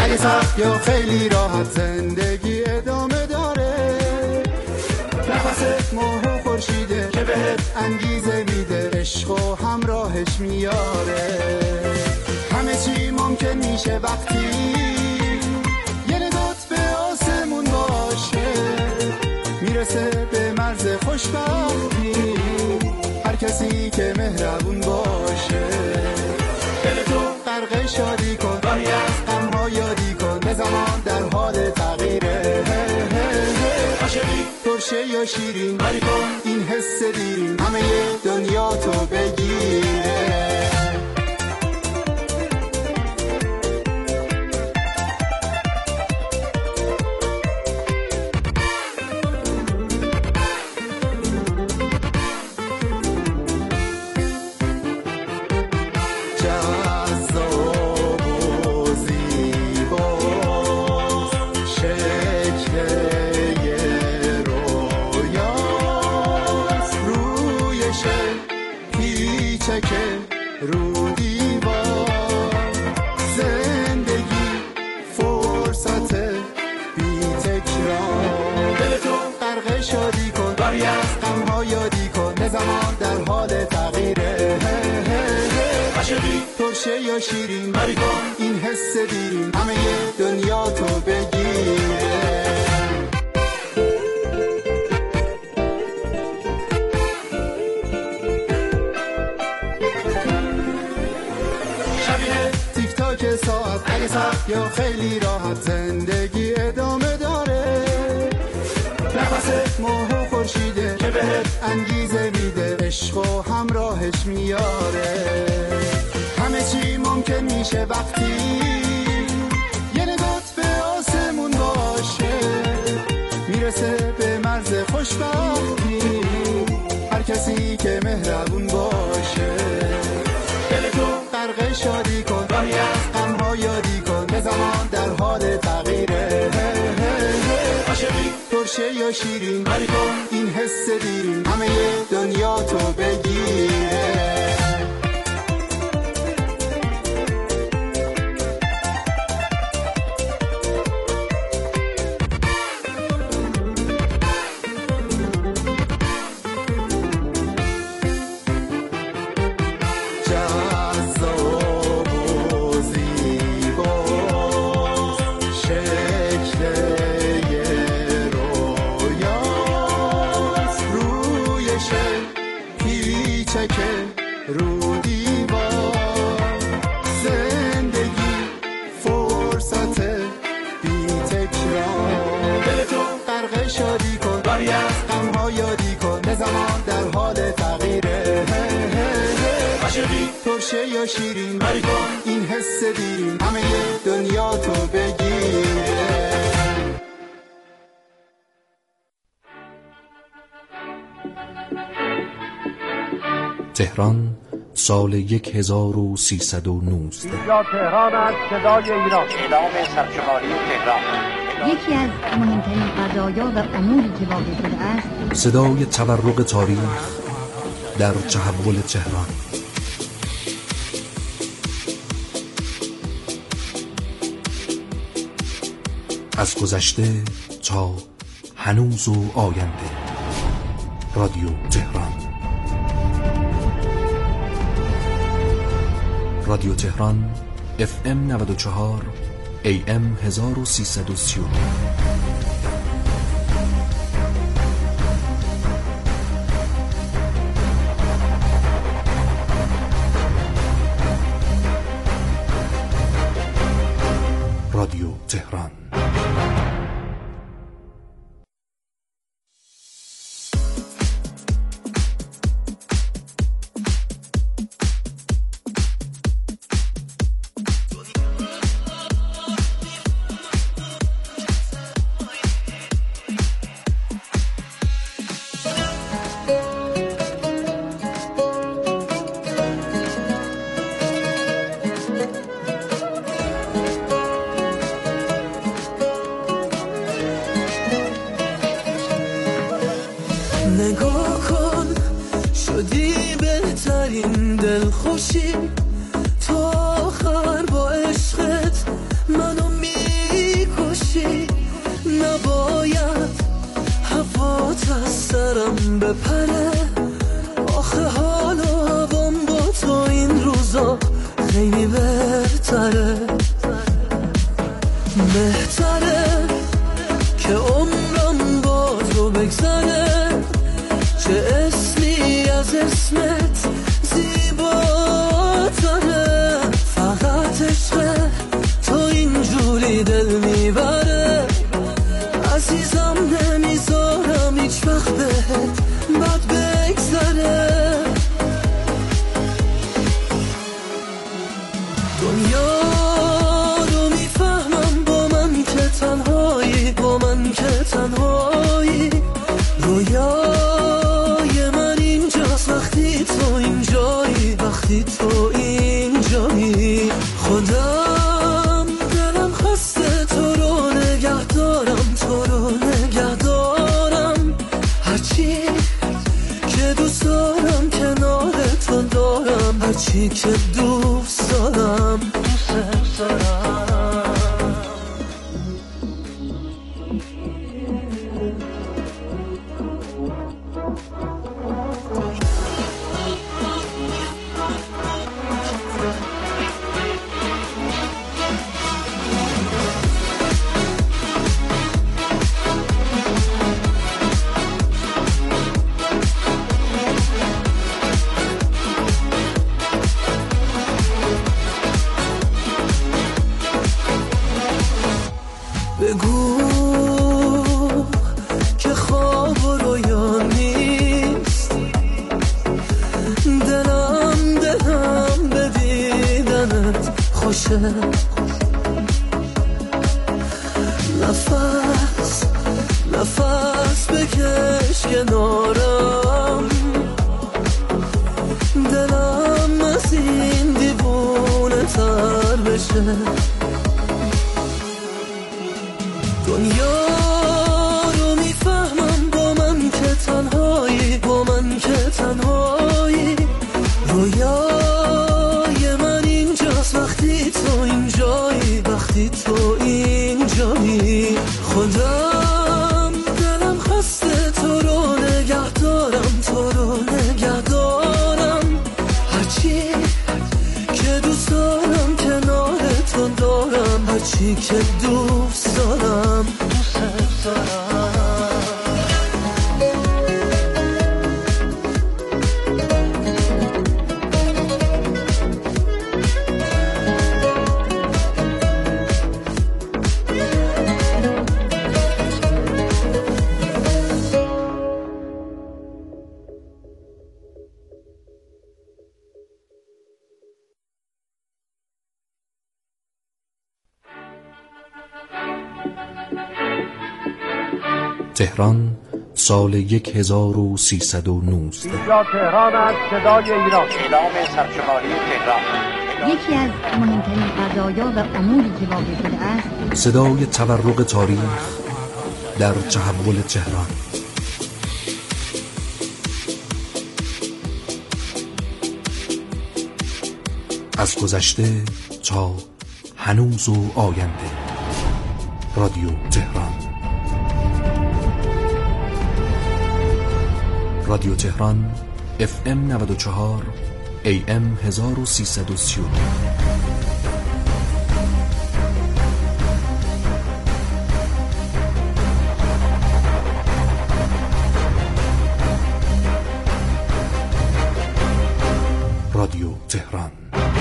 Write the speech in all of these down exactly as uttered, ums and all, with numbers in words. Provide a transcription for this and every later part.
اگه سخت یا خیلی راحت زندگی ادامه داره، نفست ماه و خورشیده که بهت انگیزه میده، عشق و همراهش میاره. همه چی ممکن میشه وقتی یه نگات به آسمون باشه، میرسه به مرز خوشبختی هر کسی که مهربون باشه. دل تو غرق شادی کن، گاهی از غم‌ها یادی کن، به زمان در حال تغییره. عاشقی ترشه یا شیرین، ولی کن این حس دیرین همه دنیا تو بگیره. زمان در حال تغییره. عاشقی ترشه یا شیرین، بری کن این حس دیرین همه دنیا تو بگیره. شبیه تیک تاک ساعت، اگه سخت یا خیلی راحت زندگی ادامه داره، نفست ماه و خورشیده که بهت انگیزه میده، عشق و همراهش میاره. همه چی ممکن میشه وقتی یه نگات به آسمون باشه، میرسه به مرز خوشبختی هر کسی که مهربون باشه. دل تو غرق شادی کن، گاهی از غم‌ها یادی کن، به زمان در حال تغییره. عاشقی ترشه یا شیرین، ولی کن این حس دیرین همه دنیا تو بگیره. ترشه یا شیرین، بری کن این حس دیرین همه دنیا تو بگیره. تهران سال یک هزار و سیصد و نوزده. اینجا تهران است، صدای ایران. اعلام سرشماری تهران. یکی از مهمترین قضایا و اموری که واقع شده است، صدای تورق تاریخ در تحول تهران. از گذشته تا هنوز و آینده. رادیو تهران. رادیو تهران اف ام نود و چهار ای ام هزار و سیصد و سی و دو. رادیو تهران. نگاه کن شدی بهترین دلخوشی، تا آخر با عشقت منو می بگذره، چه اسمی از اسمت زیباتره، فقط عشق تو اینجوری دل میبره، عزیزم نمیذارم هیچ وقت بهت بد بگذره. دنیا رو میفهمم با من که تنهایی، با من که تنهایی، رویای من اینجاست وقتی تو اینجایی، وقتی تو اینجایی. خودم دلم خواسته تو رو نگه دارم، تو رو نگه دارم، هرچی که دوست دارم کنار تو دارم، هرچی که دوست دارم دوست دارم. بگو که خواب و رویا نیست، دلم دلم به دیدنت خوشه، نفس نفس بکش کنارم، دلم از این دیوونه تر بشه. دنیا رو میفهمم با من که تنهایی، با من که تنهایی، رویای من اینجاست وقتی تو اینجایی، وقتی تو اینجایی. خودم دلم خواسته تو رو نگه دارم، تو رو نگه دارم، هرچی که دوست دارم کنار تو دارم، هرچی که دوست دارم دوست دارم. تهران سال یک هزار و سیصد و نوزده. اینجا تهران است، صدای ایران. اعلام سرشماری تهران. یکی از مهمترین قضایا و اموری که واقع شده است، صدای تورق تاریخ در تحول تهران. از گذشته تا هنوز و آینده. رادیو تهران. رادیو تهران اف ام نود و چهار ای ام هزار و سیصد و سی و دو. رادیو تهران.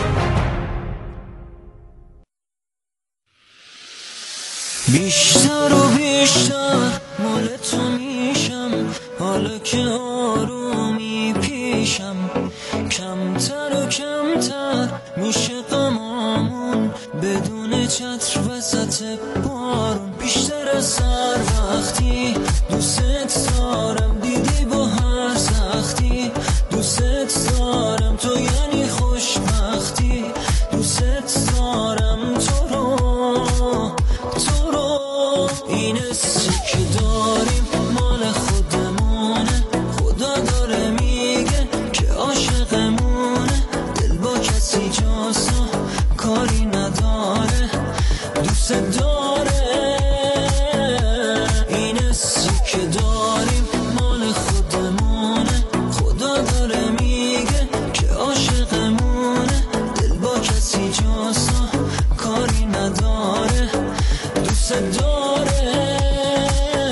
بیشتر و بیشتر مال تو میشم، حالا که آرومی پیشم، کمتر و کمتر میشه غمامون، بدون چتر وسط بارون. بیشتر از هر وقتی دوست دارم، دیدی با هر سختی دوست دارم، تو یعنی خوشبختی، دوست دارم تو رو، تو رو. این حسی که داریم مال خودمونه، خدا داره میگه که عاشقمونه، دل با کسی جاسو کاری نداره، دوست داره. این حسی که داریم مال خودمونه، خدا داره میگه که عاشقمونه، دل با کسی جاسو کاری نداره، دوست داره.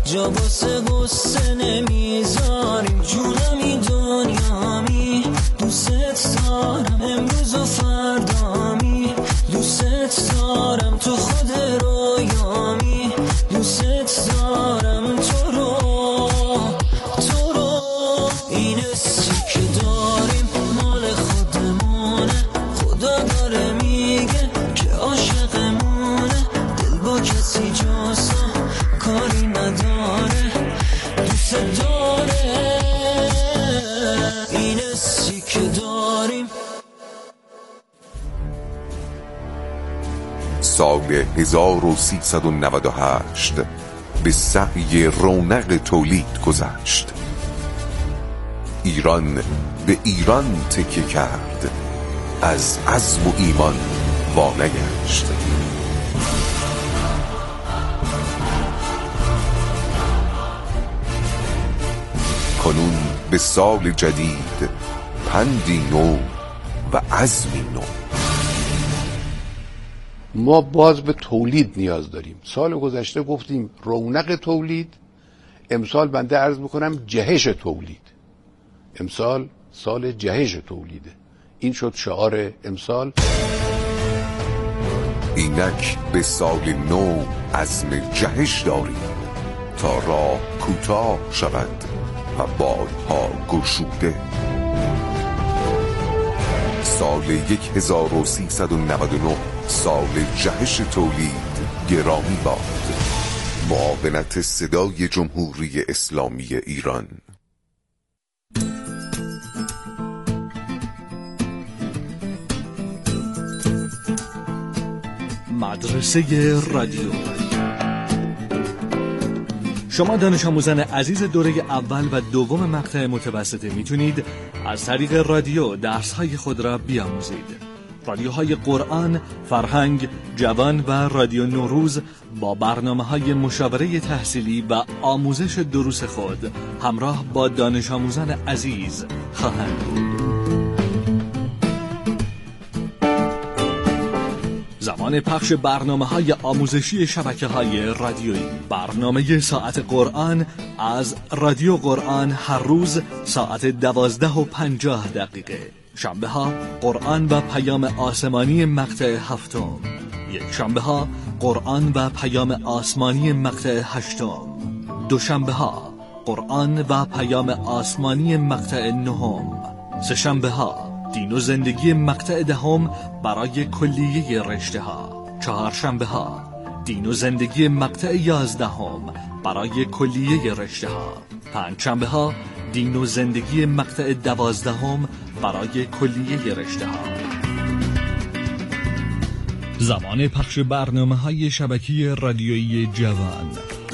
جا واسه غصه نمیذاریم. جونمی دنیامی دوست دارم، امروز و فردامی دوست دارم، تو خود رویامی دوست دارم، تو رو تو رو. این حسی که داریم مال خودمونه، خدا داره میگه که عاشقمونه. دل با کسی جز کاری نداره، دوست داره. این حسی که داریم. سال هزار و سیصد و نود و هشت به سعی رونق تولید گذشت. ایران به ایران تکیه کرد، از عزم و ایمان وانگشت. کنون به سال جدید پندی نو و عزمی نو. ما باز به تولید نیاز داریم. سال گذشته گفتیم رونق تولید، امسال بنده عرض میکنم جهش تولید. امسال سال جهش تولیده. این شد شعار امسال. اینک به سال نو عزم جهش داریم، تا راه کوتاه شود و بادها گشوده. سال یک هزار و سیصد و نود و نه سال جهش تولید گرامی باد. معاونت صدای جمهوری اسلامی ایران. مدرسه رادیو. شما دانش آموزان عزیز دوره اول و دوم مقطع متوسطه میتونید از طریق رادیو درس‌های خود را بیاموزید. رادیوهای قرآن، فرهنگ، جوان و رادیو نوروز با برنامه‌های مشاوره تحصیلی و آموزش دروس خود همراه با دانش آموزان عزیز خواهند بود. زمان پخش برنامه‌های آموزشی شبکه‌های رادیویی. برنامه ساعت قرآن از رادیو قرآن هر روز ساعت دوازده و پنجاه دقیقه. شنبه ها قرآن و پیام آسمانی مقطع هفتم. یک شنبه ها قرآن و پیام آسمانی مقطع هشتم. دوشنبه ها قرآن و پیام آسمانی مقطع نهم. سه شنبه ها دین و زندگی مقطع دهم برای کلیه رشته ها. چهار شنبه ها دین و زندگی مقطع یازدهم برای کلیه رشته ها. پنج شنبه ها دین و زندگی مقطع دوازدهم برای کلیه رشته ها. زمان پخش برنامه‌های شبکه رادیویی جوان.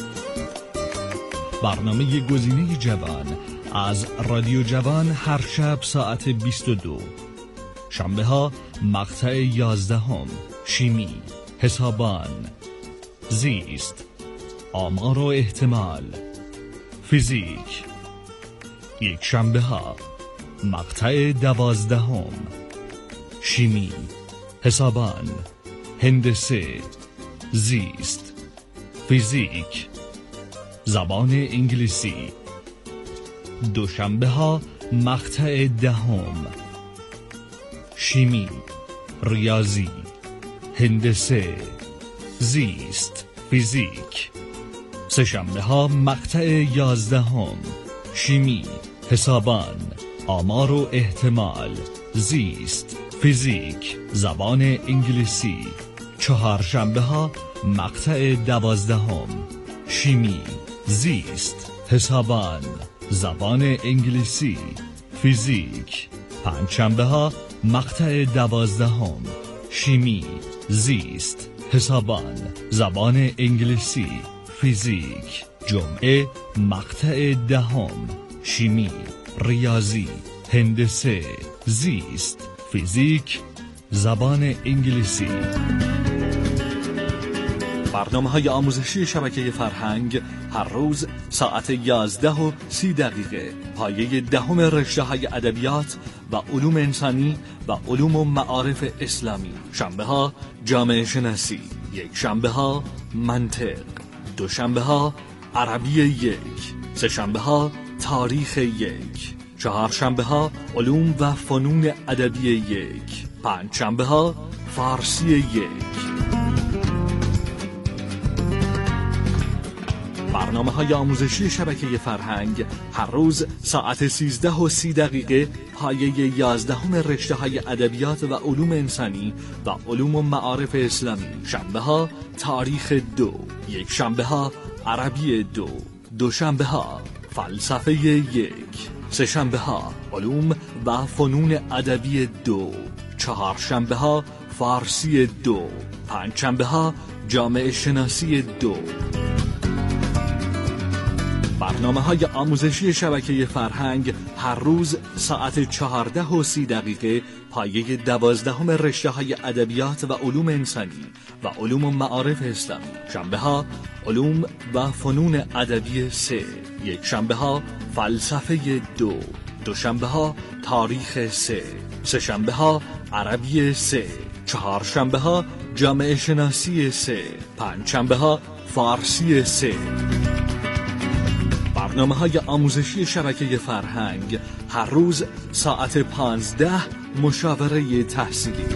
برنامه گزینه جوان از رادیو جوان هر شب ساعت بیست و دو. شنبه ها مقطع یازدهم شیمی، حسابان، زیست، آمار و احتمال، فیزیک. یک شنبه ها مقطع دوازدهم شیمی، حسابان، هندسه، زیست، فیزیک، زبان انگلیسی. دوشنبه ها مقطع دهم شیمی، ریاضی، هندسه، زیست، فیزیک. سه شنبه ها مقطع یازدهم شیمی، حسابان، آمار و احتمال، زیست، فیزیک، زبان انگلیسی. چهار شنبه ها مقطع دوازدهم شیمی، زیست، حسابان، زبان انگلیسی، فیزیک. پنج شنبه ها مقطع دوازدهم شیمی، زیست، حسابان، زبان انگلیسی، فیزیک. جمعه مقطع دهم شیمی، ریاضی، هندسه، زیست، فیزیک، زبان انگلیسی. برنامه‌های آموزشی شبکه فرهنگ هر روز ساعت یازده و سی دقیقه. پایه دهم رشته‌های ادبیات و علوم انسانی و علوم و معارف اسلامی. شنبه ها جامعه شناسی. یک شنبه ها منطق. دو شنبه ها عربی یک، سه شنبه ها تاریخ یک، چهار شنبه ها علوم و فنون ادبی یک، پنج شنبه ها فارسی یک. برنامه های آموزشی شبکه فرهنگ هر روز ساعت سیزده و سی دقیقه پایه یازدهم رشته های ادبیات و علوم انسانی و علوم و معارف اسلامی. شنبه ها تاریخ دو، یک شنبه ها عربی دو، دو شنبه ها فلسفه یک، سه شنبه ها علوم و فنون ادبی دو، چهار شنبه ها فارسی دو، پنج شنبه ها جامعه شناسی دو. برنامه های آموزشی شبکه فرهنگ هر روز ساعت چهارده و سی دقیقه پایه دوازدهم رشته های ادبیات و علوم انسانی و علوم و معارف اسلامی. شنبه ها علوم و فنون ادبی سه، یک شنبه ها فلسفه دو، دو شنبه ها تاریخ سه، سه شنبه ها عربی سه، چهار شنبه ها جامعه شناسی سه، پنج شنبه ها فارسی سه. برنامه های آموزشی شبکه فرهنگ هر روز ساعت پانزده مشاوره تحصیلی.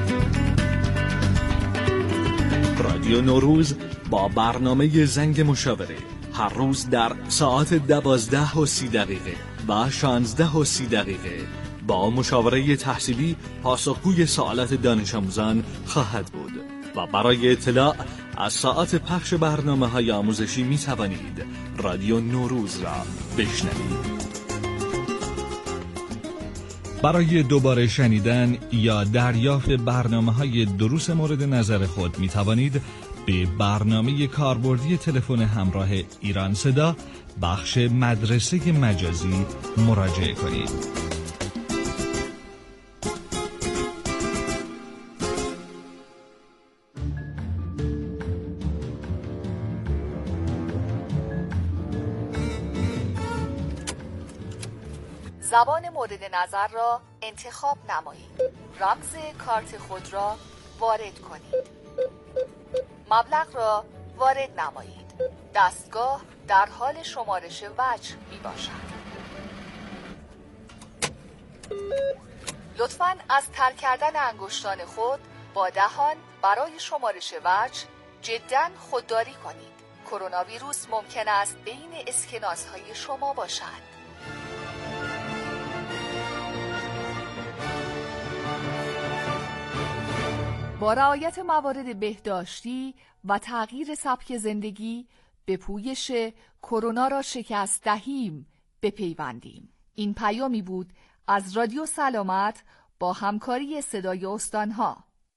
رادیو نوروز با برنامه زنگ مشاوره هر روز در ساعت دوازده و سی دقیقه و شانزده و سی دقیقه با مشاوره تحصیلی پاسخگوی سوالات دانش آموزان خواهد بود. و برای اطلاع از ساعت پخش برنامه های آموزشی می توانید رادیو نوروز را بشنوید. برای دوباره شنیدن یا دریافت برنامه های دروس مورد نظر خود می توانید به برنامه کاربردی تلفن همراه ایران صدا بخش مدرسه مجازی مراجعه کنید. زبان مورد نظر را انتخاب نمایید. رمز کارت خود را وارد کنید. مبلغ را وارد نمایید. دستگاه در حال شمارش وجه می باشد. لطفاً از تر کردن انگشتان خود با دهان برای شمارش وجه جداً خودداری کنید. کرونا ویروس ممکن است بین اسکناس‌های شما باشد. با رعایت موارد بهداشتی و تغییر سبک زندگی به پویش کرونا را شکست دهیم بپیوندیم. این پیامی بود از رادیو سلامت با همکاری صدای استانها.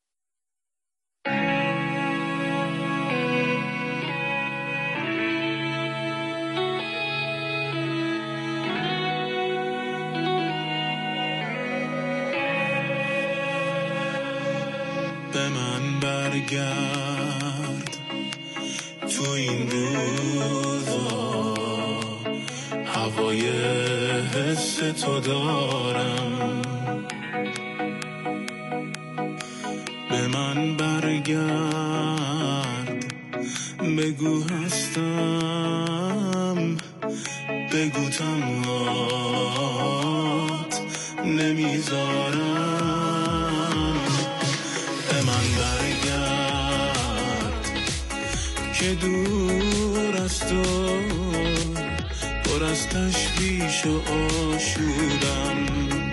به من برگرد تو این روزا، هوای حس تو دارم. به من برگرد بگو هستم، بگو تنهات نمیذارم. که دور از تو پر از تشویش و آشودم.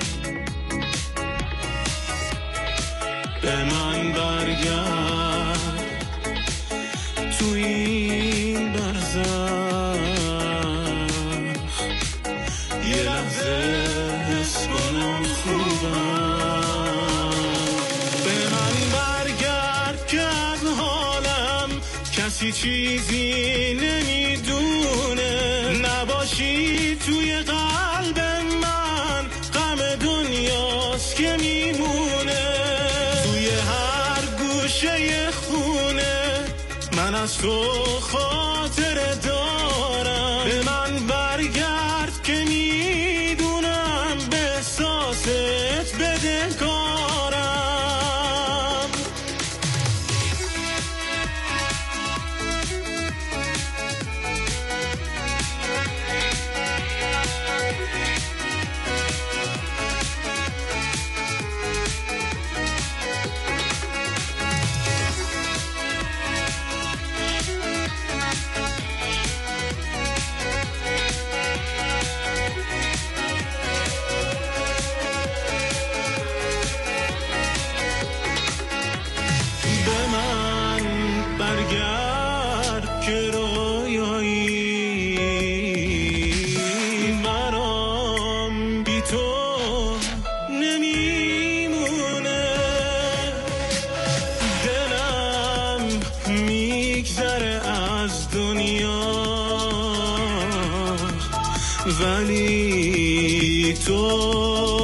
به من برگرد تو این برزخ، یه لحظه حس کنم خوبم. به من برگرد که از حالم کسی چیزی نمیدونه، نباشی توی قلب من غم دنیاست که میمونه. توی هر گوشه خونه من از تو خاطره دارم. به من برگرد که میدونم به احساست بدهکارم. ولی تو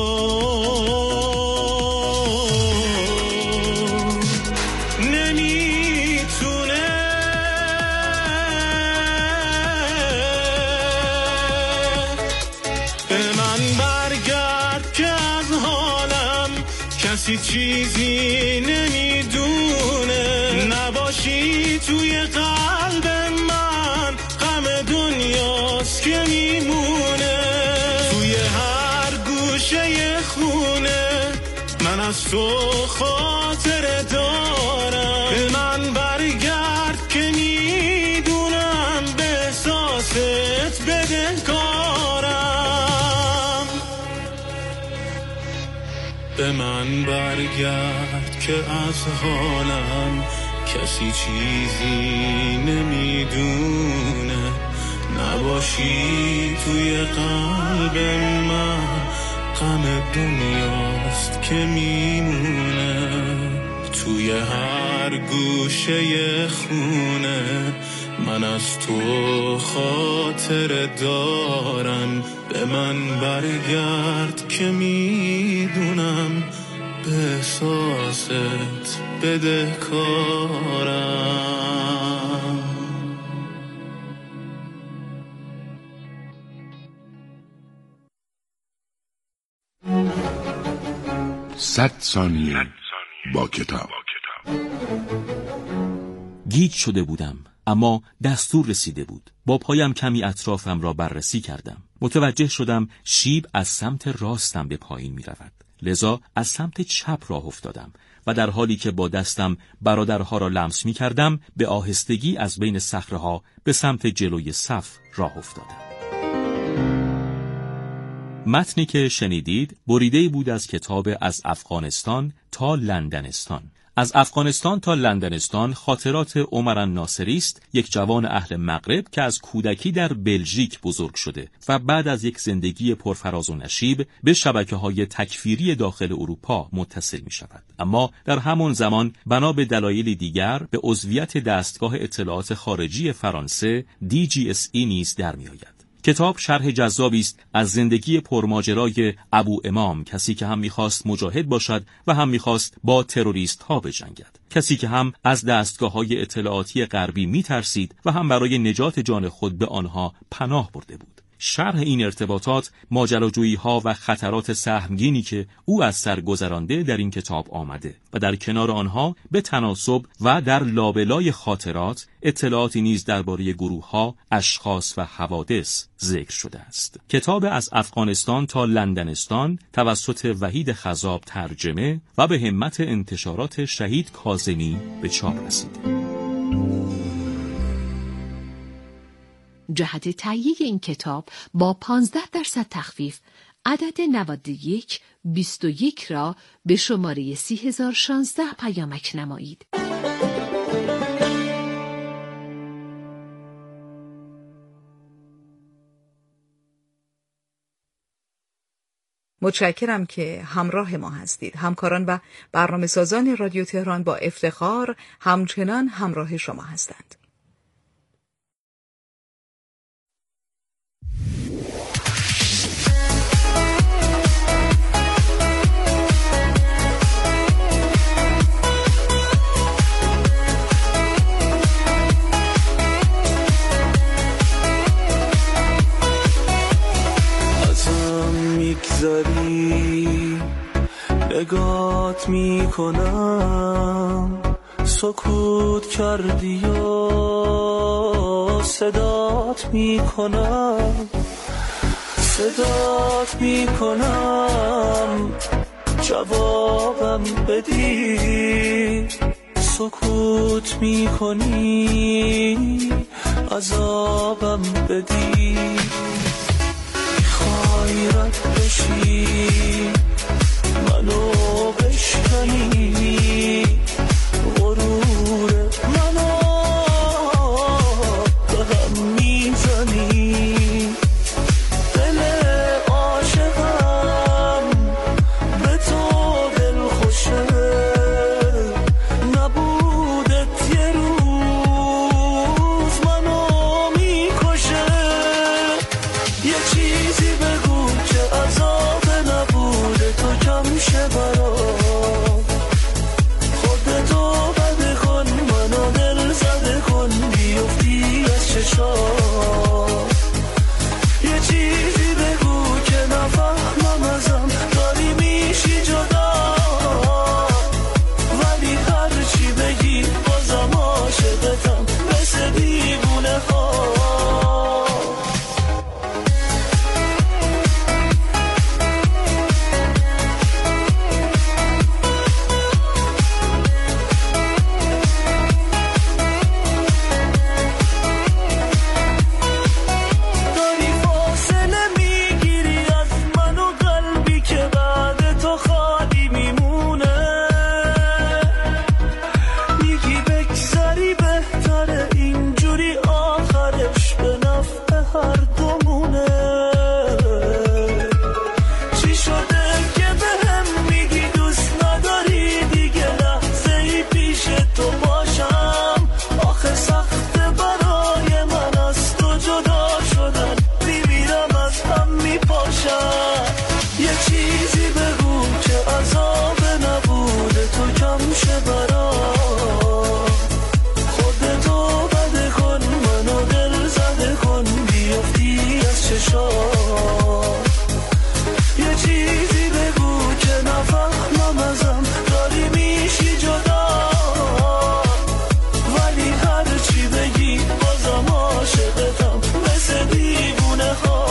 کسی چیزی نمیدونه، نباشی توی قلب من غم دنیاست که میمونه. توی هر گوشه خونه من از تو خاطره دارم. به من برگرد که میدونم به احساست بدهکارم. به من برگرد که از حالم کسی چیزی نمیدونه، نباشی توی قلب من غم دنیاست که میمونه. توی هر گوشه خونه من از تو خاطره دارم. به من برگرد که میدونم به احساست بدهکارم. صد ثانیه با کتاب. گیج شده بودم، اما دستور رسیده بود. با پایم کمی اطرافم را بررسی کردم. متوجه شدم شیب از سمت راستم به پایین می رود. لذا از سمت چپ راه افتادم و در حالی که با دستم برادرها را لمس می کردم به آهستگی از بین صخره‌ها به سمت جلوی صف راه افتادم. متنی که شنیدید بریده‌ای بود از کتاب از افغانستان تا لندنستان. از افغانستان تا لندنستان خاطرات عمر الناصری است، یک جوان اهل مغرب که از کودکی در بلژیک بزرگ شده و بعد از یک زندگی پرفراز و نشیب به شبکه‌های تکفیری داخل اروپا متصل می شود. اما در همان زمان بنا به دلایلی دیگر به عضویت دستگاه اطلاعات خارجی فرانسه دی جی اس ای نیز در می آید. کتاب شرح جذابی است از زندگی پرماجرای ابو امام، کسی که هم می‌خواست مجاهد باشد و هم می‌خواست با تروریست‌ها بجنگد، کسی که هم از دستگاه‌های اطلاعاتی غربی می‌ترسید و هم برای نجات جان خود به آنها پناه برده بود. شرح این ارتباطات، ماجراجویی‌ها و خطرات سهمگینی که او از سر گذرانده در این کتاب آمده و در کنار آنها به تناسب و در لابلای خاطرات اطلاعاتی نیز درباره گروه‌ها، اشخاص و حوادث ذکر شده است. کتاب از افغانستان تا لندنستان توسط وحید خضاب ترجمه و به همت انتشارات شهید کاظمی به چاپ رسیده. جهت تهیه این کتاب با پانزده درصد تخفیف عدد نود و یک بیست و یک را به شماره سی هزار و شانزده پیامک نمایید. متشکرم که همراه ما هستید. همکاران و برنامه سازان رادیو تهران با افتخار همچنان همراه شما هستند. میگذاری نگات میکنم، سکوت کردی یا صدات میکنم، صدات میکنم جوابم بدی، سکوت میکنی عذابم بدی، رد بشی منو بشکنی، غرور منو به هم میزنی، دل عاشقم به تو دل خوشه، نبودت یه روز منو میکشه، یه چیز هر دومونه. چی شده که به هم میگی دوست نداری دیگه لحظه ای پیش تو باشم؟ آخه سخت برای من از تو جدا شدن، میمیرم از هم میپاشم. یه چیزی بگو که عذاب نبوده تو کم شه برام. خودتو بده کن منو دل زده کن بیافتی از چشام. یه چیزی بگو که نفهمم ازم داری میشی جدا، ولی هر چی بگی بازم عاشقتم مثل دیوونه ها.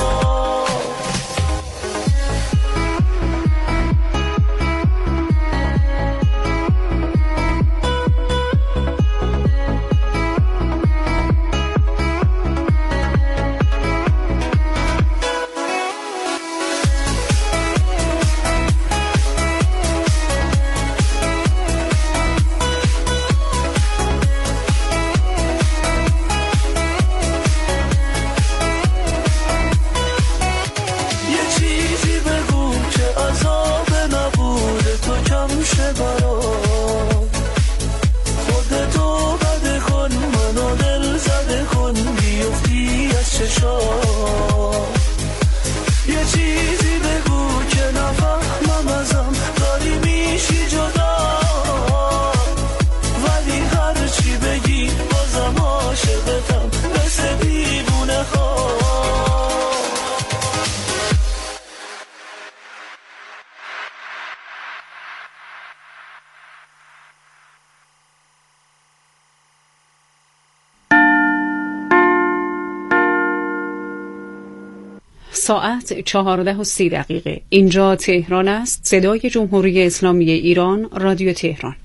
یه چیزی بگو که نفهمم ازم داری میشی جدا، ولی هر چی بگی بازم عاشقتم مثل دیوونه ها. ساعت چهارده و سی دقیقه. اینجا تهران است. صدای جمهوری اسلامی ایران، رادیو تهران.